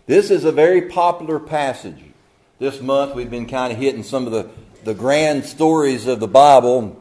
This is a very popular passage. This month we've been kind of hitting some of the grand stories of the Bible,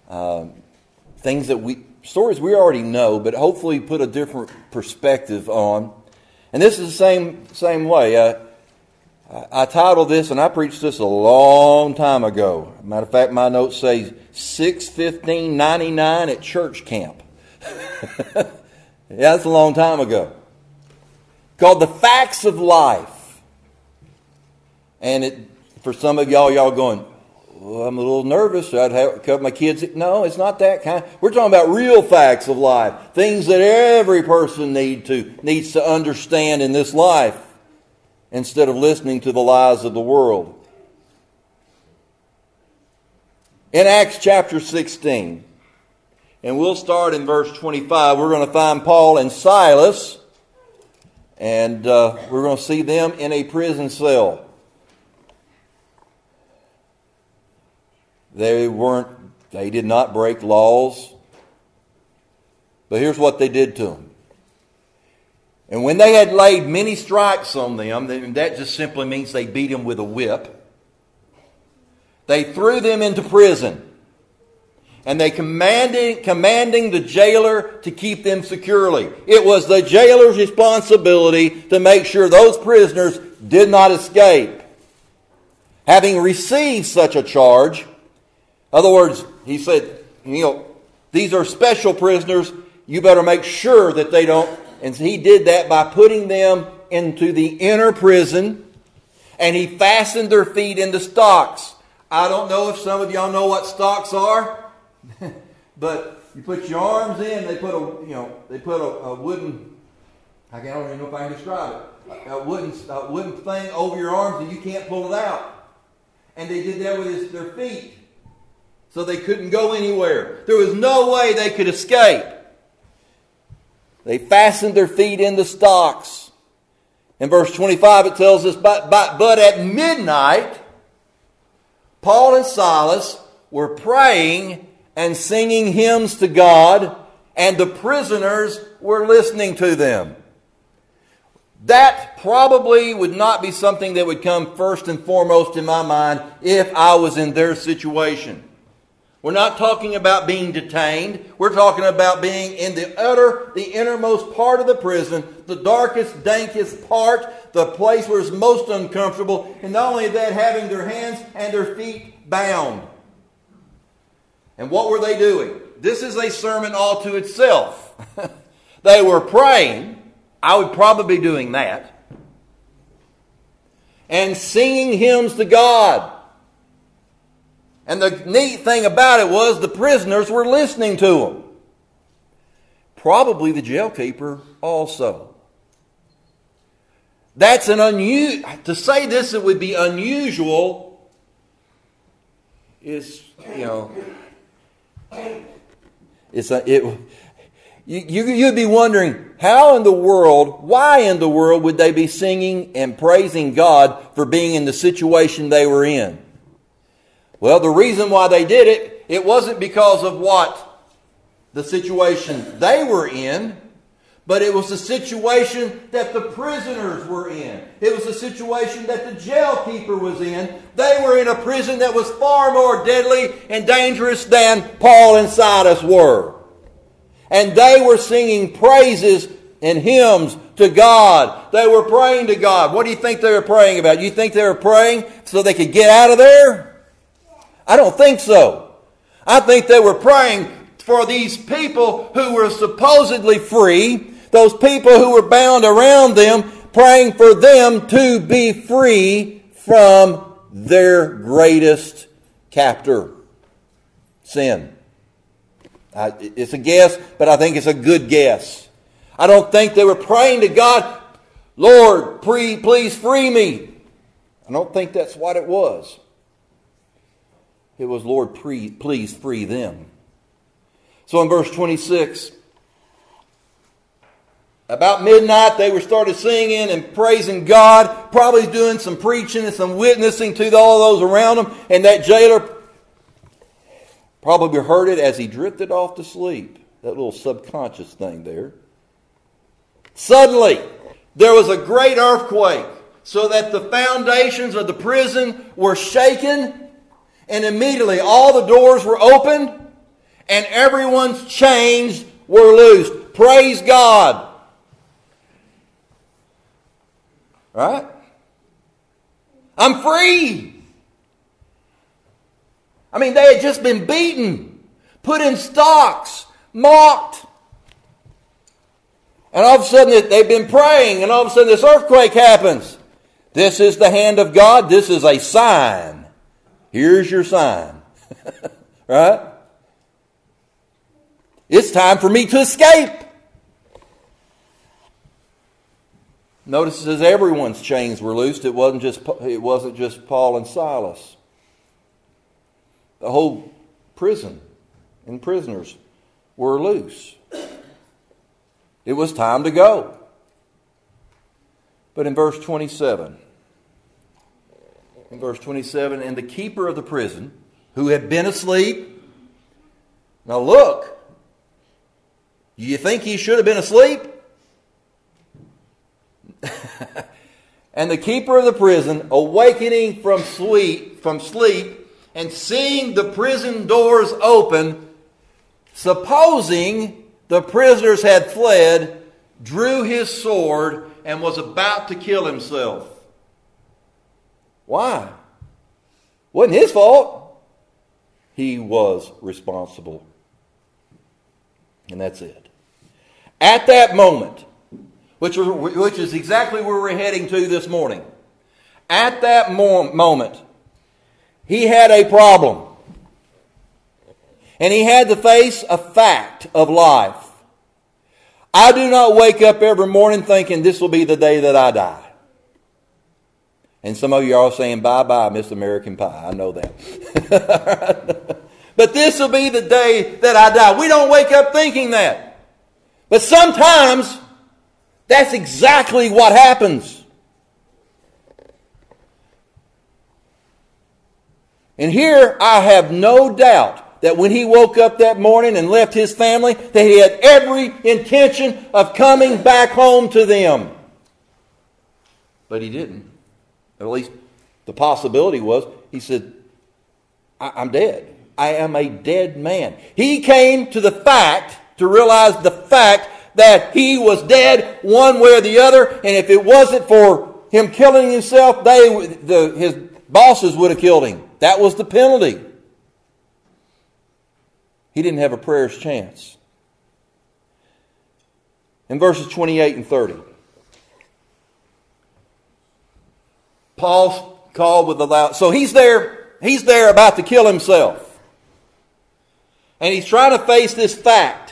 stories we already know, but hopefully put a different perspective on. And this is the same way. I titled this, and I preached this a long time ago. Matter of fact, my notes say 6/15/99 at church camp. Yeah, that's a long time ago. Called The Facts of Life. And for some of y'all going, well, I'm a little nervous. I'd have cover my kids. No, it's not that kind. We're talking about real facts of life. Things that every person needs to understand in this life instead of listening to the lies of the world. In Acts chapter 16, and we'll start in verse 25, we're going to find Paul and Silas, and we're going to see them in a prison cell. They did not break laws, but here's what they did to them. And when they had laid many stripes on them, that just simply means they beat them with a whip, they threw them into prison. And they commanding the jailer to keep them securely. It was the jailer's responsibility to make sure those prisoners did not escape. Having received such a charge, in other words, he said, these are special prisoners. You better make sure that they don't. And he did that by putting them into the inner prison, and he fastened their feet into stocks. I don't know if some of y'all know what stocks are. But you put your arms in. They put a wooden. I don't even know if I can describe it. A wooden thing over your arms, and you can't pull it out. And they did that with their feet, so they couldn't go anywhere. There was no way they could escape. They fastened their feet into stocks. In verse 25, it tells us, but at midnight, Paul and Silas were praying and singing hymns to God, and the prisoners were listening to them. That probably would not be something that would come first and foremost in my mind if I was in their situation. We're not talking about being detained. We're talking about being in the innermost part of the prison, the darkest, dankest part, the place where it's most uncomfortable, and not only that, having their hands and their feet bound. And what were they doing? This is a sermon all to itself. They were praying. I would probably be doing that. And singing hymns to God. And the neat thing about it was the prisoners were listening to them. Probably the jailkeeper also. That's to say this, it would be unusual is, you'd be wondering, why in the world would they be singing and praising God for being in the situation they were in? Well, the reason why they did it wasn't because of what the situation they were in, but it was the situation that the prisoners were in. It was the situation that the jailkeeper was in. They were in a prison that was far more deadly and dangerous than Paul and Silas were. And they were singing praises and hymns to God. They were praying to God. What do you think they were praying about? You think they were praying so they could get out of there? I don't think so. I think they were praying for these people who were supposedly free, those people who were bound around them, praying for them to be free from their greatest captor, sin. It's a guess, but I think it's a good guess. I don't think they were praying to God, Lord, please free me. I don't think that's what it was. It was, Lord, please free them. So in verse 26, about midnight they were started singing and praising God, probably doing some preaching and some witnessing to all those around them, and that jailer probably heard it as he drifted off to sleep. That little subconscious thing there. Suddenly, there was a great earthquake, so that the foundations of the prison were shaken, and immediately all the doors were opened, and everyone's chains were loosed. Praise God. Right? I'm free. I mean, they had just been beaten, put in stocks, mocked. And all of a sudden they've been praying, and all of a sudden this earthquake happens. This is the hand of God. This is a sign. Here's your sign. Right? It's time for me to escape. Notice it says everyone's chains were loosed. It wasn't just Paul and Silas. The whole prison and prisoners were loose. It was time to go. But in verse 27, and the keeper of the prison, who had been asleep. Now look, you think he should have been asleep? And the keeper of the prison, awakening from sleep, and seeing the prison doors open, supposing the prisoners had fled, drew his sword and was about to kill himself. Why? Wasn't his fault. He was responsible. And that's it. At that moment, which is exactly where we're heading to this morning. At that moment, he had a problem. And he had to face a fact of life. I do not wake up every morning thinking this will be the day that I die. And some of you are all saying, bye-bye, Miss American Pie. I know that. But this will be the day that I die. We don't wake up thinking that. But sometimes that's exactly what happens. And here I have no doubt that when he woke up that morning and left his family, that he had every intention of coming back home to them. But he didn't. Or at least the possibility was, he said, I'm dead. I am a dead man. He came to realize the fact that he was dead one way or the other, and if it wasn't for him killing himself, his bosses would have killed him. That was the penalty. He didn't have a prayer's chance. In verses 28 and 30, Paul called with a loud... So he's there about to kill himself. And he's trying to face this fact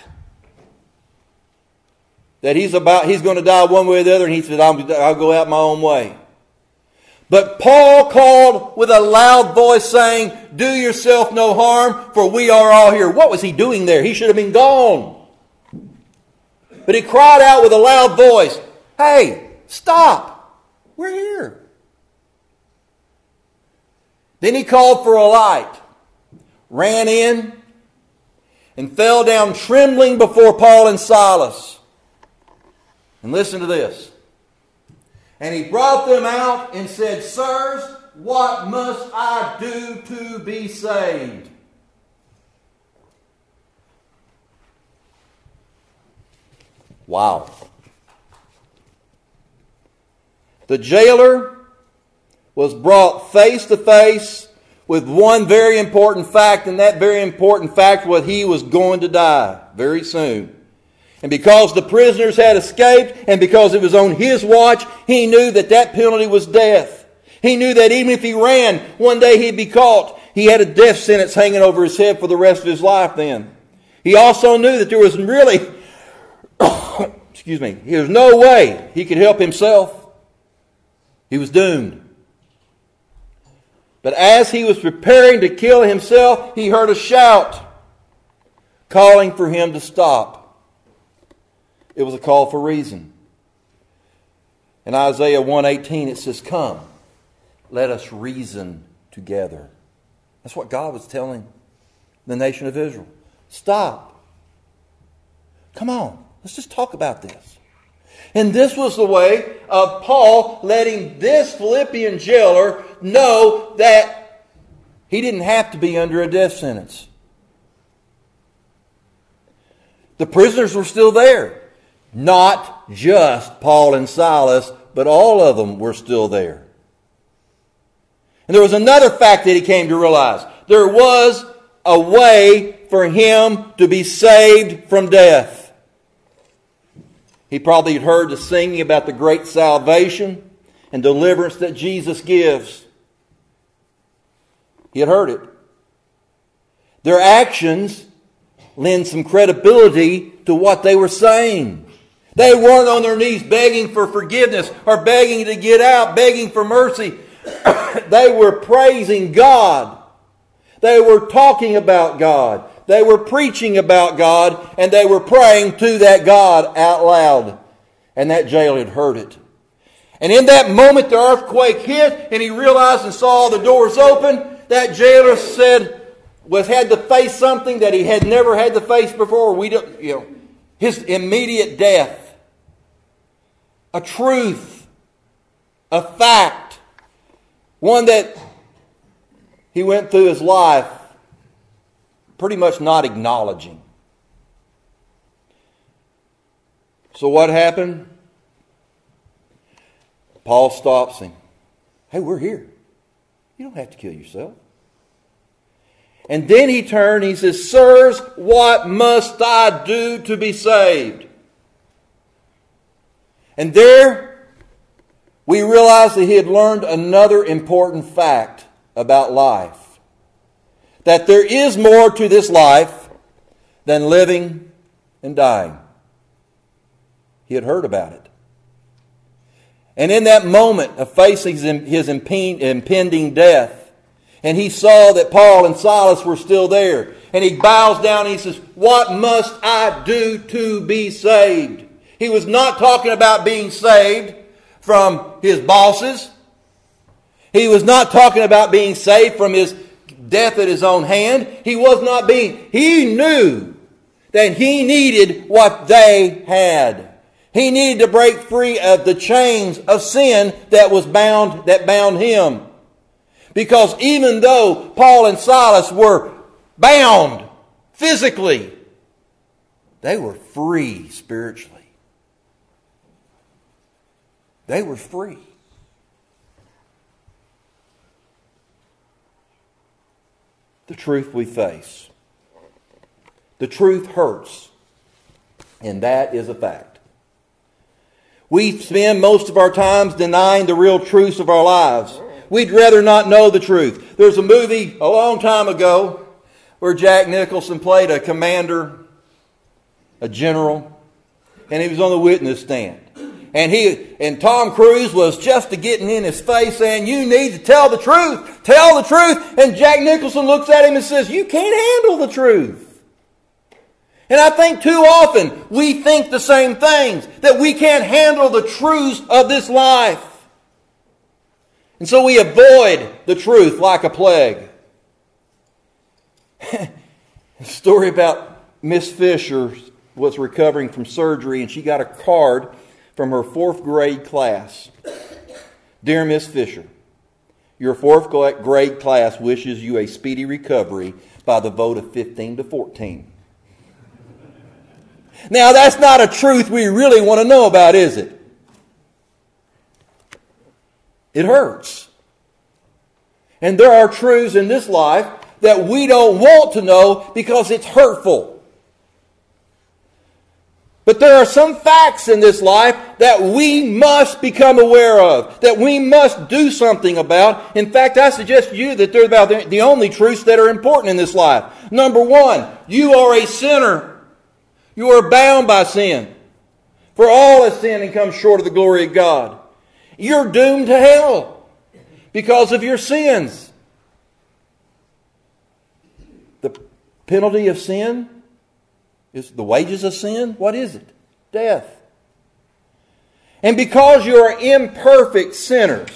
that he's going to die one way or the other, and he said, I'll go out my own way. But Paul called with a loud voice saying, do yourself no harm, for we are all here. What was he doing there? He should have been gone. But he cried out with a loud voice, hey, stop. We're here. Then he called for a light, ran in, and fell down trembling before Paul and Silas. And listen to this. And he brought them out and said, sirs, what must I do to be saved? Wow. The jailer was brought face to face with one very important fact, and that very important fact was he was going to die very soon. And because the prisoners had escaped, and because it was on his watch, he knew that penalty was death. He knew that even if he ran, one day he'd be caught. He had a death sentence hanging over his head for the rest of his life then. He also knew that there was really, there's no way he could help himself. He was doomed. But as he was preparing to kill himself, he heard a shout calling for him to stop. It was a call for reason. In Isaiah 1:18 it says, come, let us reason together. That's what God was telling the nation of Israel. Stop. Come on, let's just talk about this. And this was the way of Paul letting this Philippian jailer know that he didn't have to be under a death sentence. The prisoners were still there. Not just Paul and Silas, but all of them were still there. And there was another fact that he came to realize. There was a way for him to be saved from death. He probably had heard the singing about the great salvation and deliverance that Jesus gives. He had heard it. Their actions lend some credibility to what they were saying. They weren't on their knees begging for forgiveness or begging to get out, begging for mercy. They were praising God. They were talking about God. They were preaching about God, and they were praying to that God out loud. And that jailer had heard it. And in that moment the earthquake hit, and he realized and saw the doors open. That jailer had to face something that he had never had to face before. His immediate death. A truth. A fact. One that he went through his life pretty much not acknowledging. So what happened? Paul stops him. Hey, we're here. You don't have to kill yourself. And then he turned and he says, Sirs, what must I do to be saved? And there we realized that he had learned another important fact about life. That there is more to this life than living and dying. He had heard about it. And in that moment of facing his impending death, and he saw that Paul and Silas were still there, and he bows down and he says, What must I do to be saved? He was not talking about being saved from his bosses. He was not talking about being saved from his death at his own hand. He knew that he needed what they had. He needed to break free of the chains of sin that bound him. Because even though Paul and Silas were bound physically, they were free spiritually. They were free. The truth we face. The truth hurts. And that is a fact. We spend most of our times denying the real truths of our lives. We'd rather not know the truth. There's a movie a long time ago where Jack Nicholson played a commander, a general, and he was on the witness stand. And Tom Cruise was just getting in his face saying, You need to tell the truth. Tell the truth. And Jack Nicholson looks at him and says, You can't handle the truth. And I think too often we think the same things, that we can't handle the truths of this life. And so we avoid the truth like a plague. A story about Miss Fisher was recovering from surgery, and she got a card from her 4th grade class. Dear Miss Fisher, your 4th grade class wishes you a speedy recovery by the vote of 15-14. Now, that's not a truth we really want to know about, is it? It hurts. And there are truths in this life that we don't want to know because it's hurtful. But there are some facts in this life that we must become aware of, that we must do something about. In fact, I suggest to you that they're about the only truths that are important in this life. Number one, you are a sinner. You are bound by sin. For all have sinned and come short of the glory of God. You're doomed to hell because of your sins. The penalty of sin is the wages of sin. What is it? Death. And because you are imperfect sinners,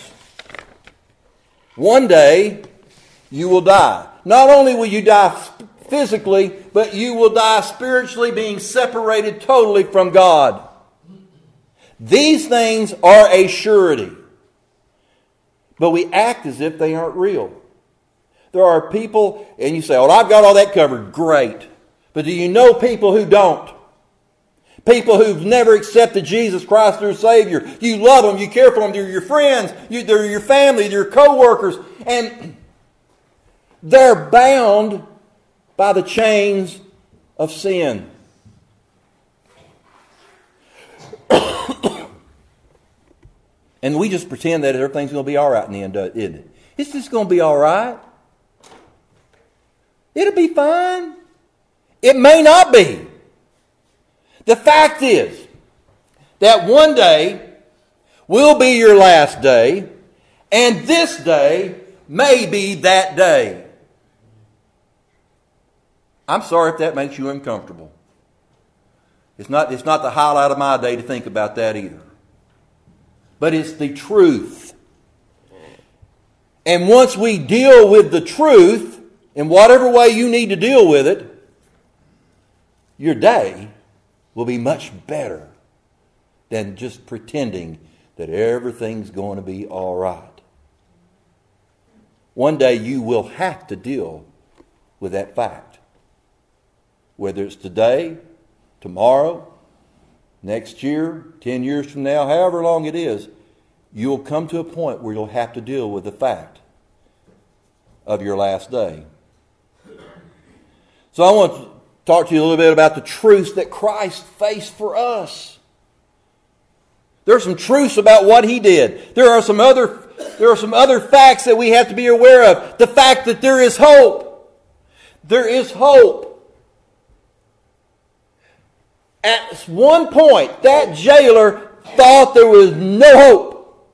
one day you will die. Not only will you die physically, but you will die spiritually, being separated totally from God. These things are a surety. But we act as if they aren't real. There are people, and you say, oh, I've got all that covered. Great. But do you know people who don't? People who've never accepted Jesus Christ as their Savior. You love them, you care for them, they're your friends, they're your family, they're your co-workers. And they're bound by the chains of sin. And we just pretend that everything's going to be all right in the end, isn't it? It's just going to be all right. It'll be fine. It may not be. The fact is that one day will be your last day, and this day may be that day. I'm sorry if that makes you uncomfortable. It's not the highlight of my day to think about that either. But it's the truth. And once we deal with the truth, in whatever way you need to deal with it, your day will be much better than just pretending that everything's going to be all right. One day you will have to deal with that fact. Whether it's today, tomorrow, next year, 10 years from now, however long it is, you'll come to a point where you'll have to deal with the fact of your last day. So I want to talk to you a little bit about the truths that Christ faced for us. There are some truths about what He did. There are some other facts that we have to be aware of. The fact that there is hope. There is hope. At one point, that jailer thought there was no hope.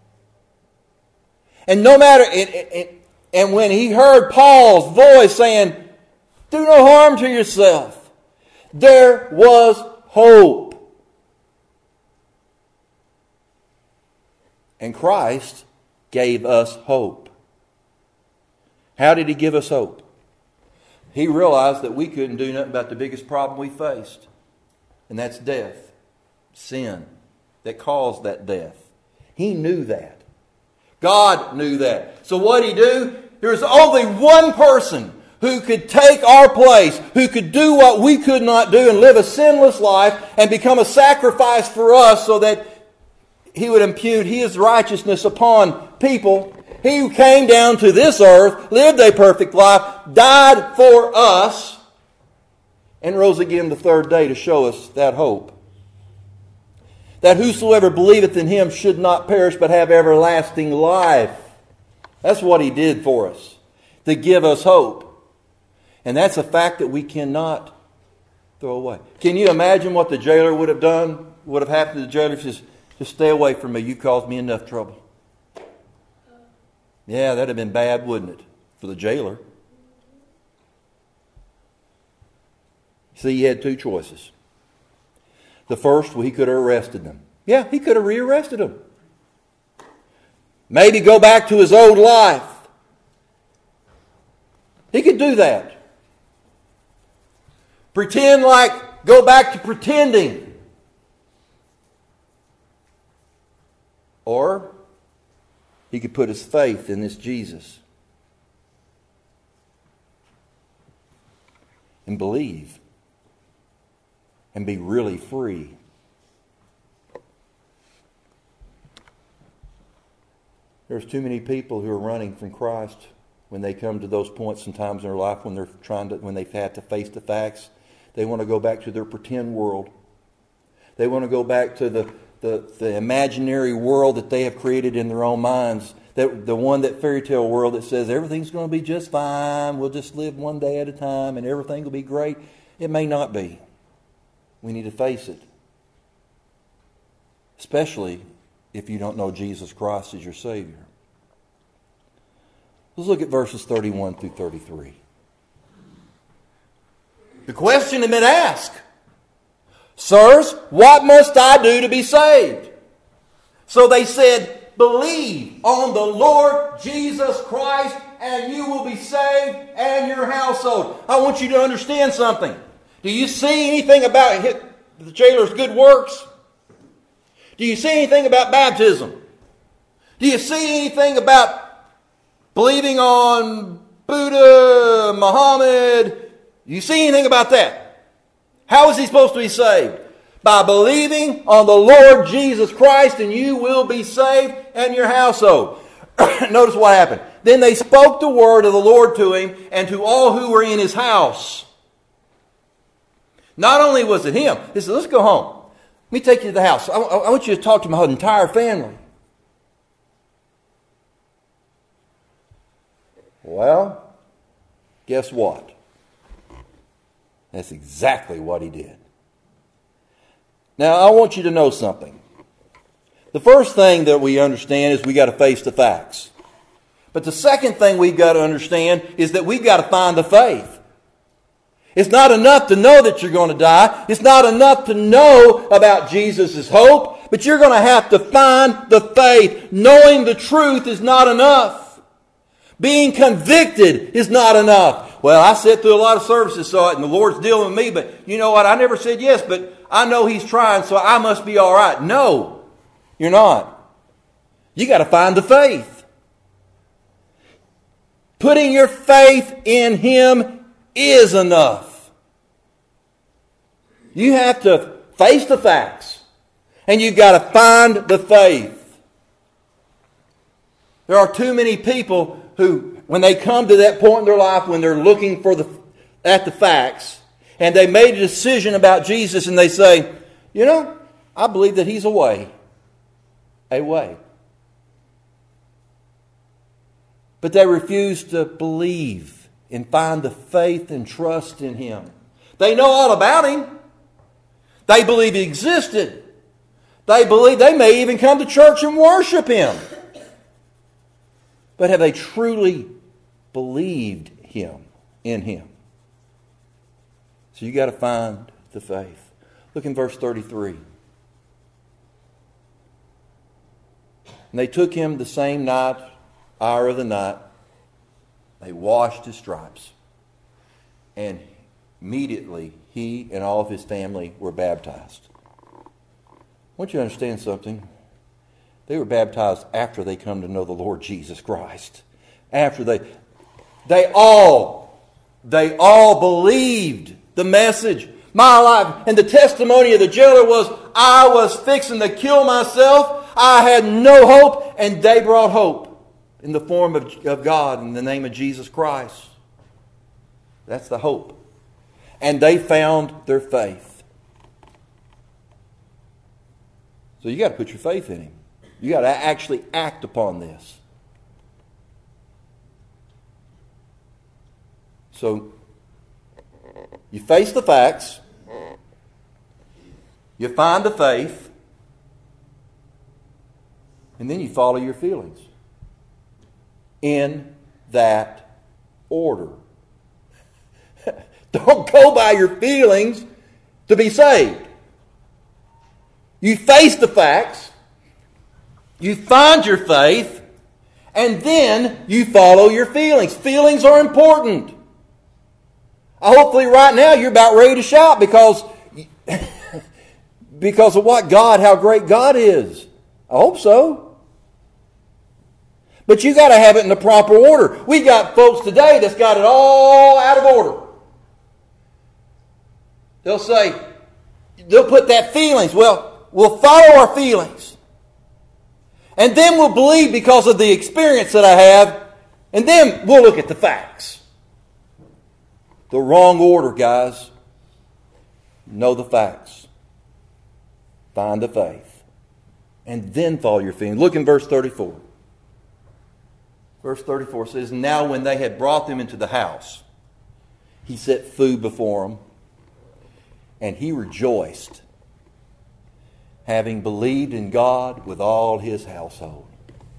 And no matter, and when he heard Paul's voice saying, do no harm to yourself, there was hope. And Christ gave us hope. How did He give us hope? He realized that we couldn't do nothing about the biggest problem we faced. And that's death. Sin that caused that death. He knew that. God knew that. So what did He do? There's only one person who could take our place, who could do what we could not do and live a sinless life and become a sacrifice for us so that He would impute His righteousness upon people. He who came down to this earth, lived a perfect life, died for us, and rose again the third day to show us that hope. That whosoever believeth in Him should not perish but have everlasting life. That's what He did for us, to give us hope. And that's a fact that we cannot throw away. Can you imagine what the jailer would have done? Would have happened to the jailer if he says, just stay away from me, you caused me enough trouble. Yeah, that'd have been bad, wouldn't it, for the jailer? See, he had two choices. The first, well, he could have arrested them. Yeah, he could have rearrested them. Maybe go back to his old life. He could do that. Pretend like, go back to pretending. Or he could put his faith in this Jesus and believe and be really free. There's too many people who are running from Christ when they come to those points sometimes in their life when they've had to face the facts. They want to go back to their pretend world. They want to go back to the imaginary world that they have created in their own minds. That fairy tale world that says everything's going to be just fine. We'll just live one day at a time and everything will be great. It may not be. We need to face it. Especially if you don't know Jesus Christ as your Savior. Let's look at verses 31 through 33. The question had been asked, Sirs, what must I do to be saved? So they said, believe on the Lord Jesus Christ and you will be saved and your household. I want you to understand something. Do you see anything about the jailer's good works? Do you see anything about baptism? Do you see anything about believing on Buddha, Muhammad? Do you see anything about that? How is he supposed to be saved? By believing on the Lord Jesus Christ, and you will be saved and your household. Notice what happened. Then they spoke the word of the Lord to him and to all who were in his house. Not only was it him. He said, let's go home. Let me take you to the house. I want you to talk to my entire family. Well, guess what? That's exactly what he did. Now, I want you to know something. The first thing that we understand is we got to face the facts. But the second thing we've got to understand is that we've got to find the faith. It's not enough to know that you're going to die. It's not enough to know about Jesus' hope. But you're going to have to find the faith. Knowing the truth is not enough. Being convicted is not enough. Well, I sat through a lot of services, and the Lord's dealing with me, but you know what? I never said yes, but I know He's trying, so I must be all right. No, you're not. You got to find the faith. Putting your faith in Him is enough. You have to face the facts, and you've got to find the faith. There are too many people who, when they come to that point in their life when they're looking at the facts, and they made a decision about Jesus, and they say, you know, I believe that He's a way. A way. But they refuse to believe and find the faith and trust in Him. They know all about Him. They believe He existed. They believe they may even come to church and worship Him. But have they truly believed Him, in Him? So you got to find the faith. Look in verse 33. And they took him the same night, hour of the night. They washed his stripes. And immediately he and all of his family were baptized. I want you to understand something. They were baptized after they come to know the Lord Jesus Christ. After they all believed the message. My life and the testimony of the jailer was, I was fixing to kill myself. I had no hope, and they brought hope in the form of God in the name of Jesus Christ. That's the hope. And they found their faith. So you got to put your faith in Him. You got to actually act upon this. So you face the facts. You find the faith. And then you follow your feelings. In that order. Don't go by your feelings to be saved. You face the facts. You find your faith. And then you follow your feelings. Feelings are important. Hopefully right now you're about ready to shout because of how great God is. I hope so. But you got to have it in the proper order. We got folks today that's got it all out of order. They'll put that feelings. Well, we'll follow our feelings. And then we'll believe because of the experience that I have. And then we'll look at the facts. The wrong order, guys. Know the facts. Find the faith. And then follow your feelings. Look in verse 34. Verse 34 says, Now when they had brought them into the house, He set food before them, and He rejoiced, having believed in God with all His household.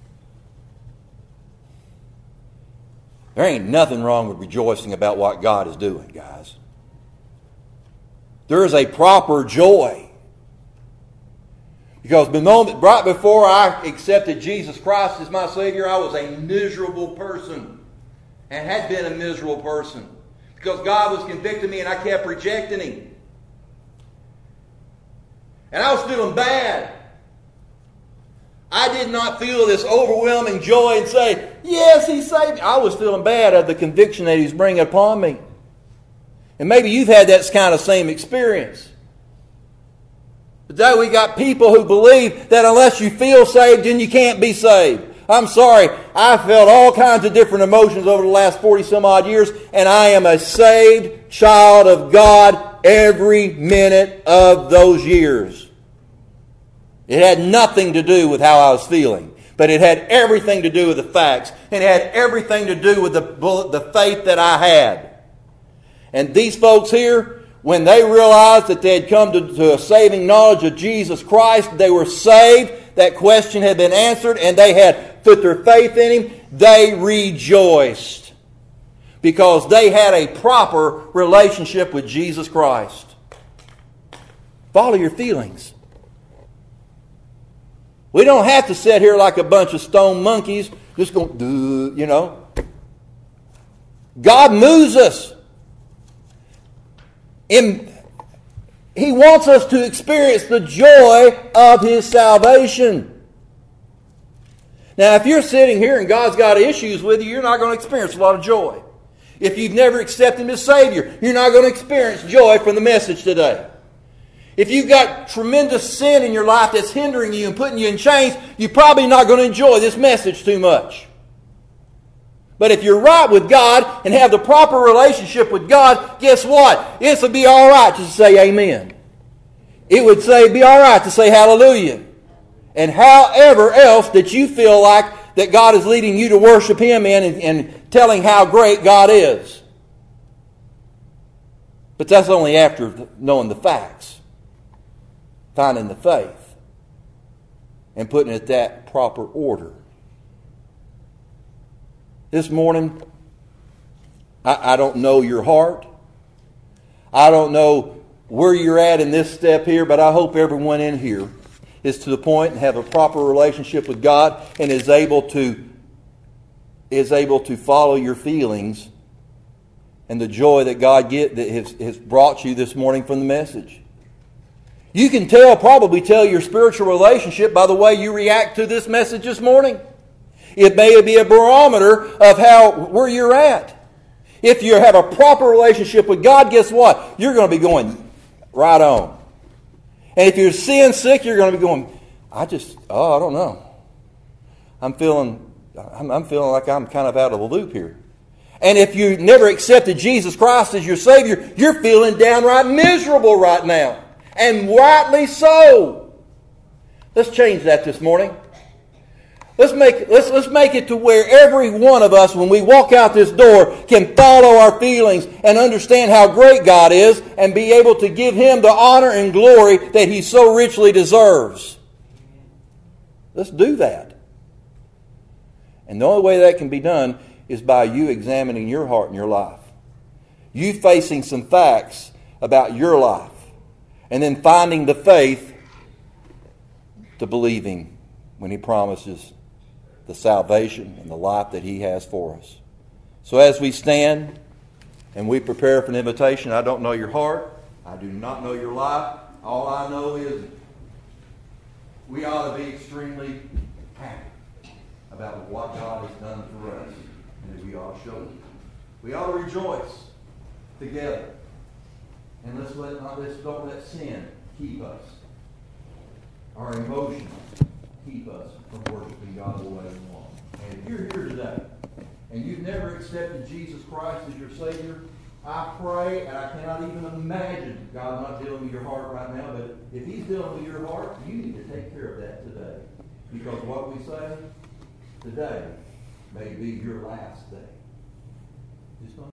There ain't nothing wrong with rejoicing about what God is doing, guys. There is a proper joy. Because the moment right before I accepted Jesus Christ as my Savior, I was a miserable person. And had been a miserable person. Because God was convicting me and I kept rejecting Him. And I was feeling bad. I did not feel this overwhelming joy and say, yes, He saved me. I was feeling bad of the conviction that He's bringing upon me. And maybe you've had that kind of same experience. Today we got people who believe that unless you feel saved, then you can't be saved. I'm sorry, I felt all kinds of different emotions over the last 40 some odd years, and I am a saved child of God every minute of those years. It had nothing to do with how I was feeling, but it had everything to do with the facts, and it had everything to do with the faith that I had. And these folks here, when they realized that they had come to a saving knowledge of Jesus Christ, they were saved, that question had been answered, and they had put their faith in Him, they rejoiced. Because they had a proper relationship with Jesus Christ. Follow your feelings. We don't have to sit here like a bunch of stone monkeys, just going, you know. God moves us. He wants us to experience the joy of His salvation. Now, if you're sitting here and God's got issues with you, you're not going to experience a lot of joy. If you've never accepted Him as Savior, you're not going to experience joy from the message today. If you've got tremendous sin in your life that's hindering you and putting you in chains, you're probably not going to enjoy this message too much. But if you're right with God and have the proper relationship with God, guess what? It would be all right to say amen. It would be all right to say hallelujah. And however else that you feel like that God is leading you to worship Him in and telling how great God is. But that's only after knowing the facts, finding the faith, and putting it in that proper order. This morning, I don't know your heart. I don't know where you're at in this step here, but I hope everyone in here is to the point and have a proper relationship with God and is able to follow your feelings and the joy that God has brought you this morning from the message. You can probably tell your spiritual relationship by the way you react to this message this morning. It may be a barometer of where you're at. If you have a proper relationship with God, guess what? You're going to be going right on. And if you're sin sick, you're going to be going, I don't know. I'm feeling like I'm kind of out of the loop here. And if you never accepted Jesus Christ as your Savior, you're feeling downright miserable right now. And rightly so. Let's change that this morning. Let's make it to where every one of us, when we walk out this door, can follow our feelings and understand how great God is and be able to give Him the honor and glory that He so richly deserves. Let's do that. And the only way that can be done is by you examining your heart and your life. You facing some facts about your life. And then finding the faith to believing when He promises the salvation and the life that He has for us. So as we stand and we prepare for an invitation, I don't know your heart. I do not know your life. All I know is we ought to be extremely happy about what God has done for us. And we ought to show it. We ought to rejoice together. And let's don't let sin keep us. Our emotions keep us from worshiping God the way we want. And if you're here today and you've never accepted Jesus Christ as your Savior, I pray, and I cannot even imagine God not dealing with your heart right now, but if He's dealing with your heart, you need to take care of that today. Because what we say today may be your last day. Just don't